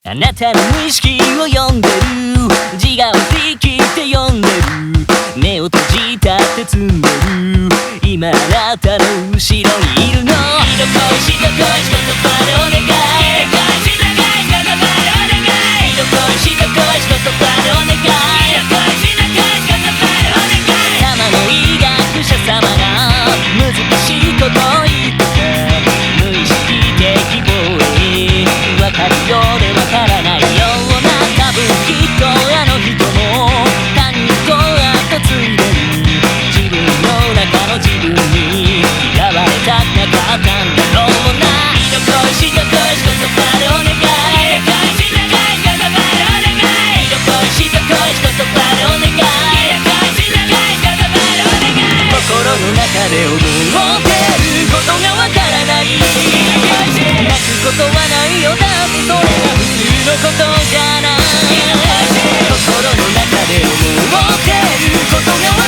あなたの無意識を読んでる、自我を振り切って読んでる、目を閉じたって積んでる、今あなたの後ろにいるの。人恋し人恋し言葉でお願い、人恋し人恋し言葉でお願い、人恋し人恋し言葉でお願い、人恋し人恋し言葉でお願い。様の医学者様が難しいことを言ってた、無意識的防衛、わかるようでわからないような、多分きっとあの人も他人と後継いでる、自分の中の自分に嫌われたくなかったんだろうな。人恋し人恋し言葉でお願い、人恋し人恋し言葉でお願い、人恋し人恋し言葉でお願い、人恋し人恋し言葉でお願い。心の中で思ってることがわからない、泣くことはないよ、だってそれが普通のことじゃない。心の中で思ってることが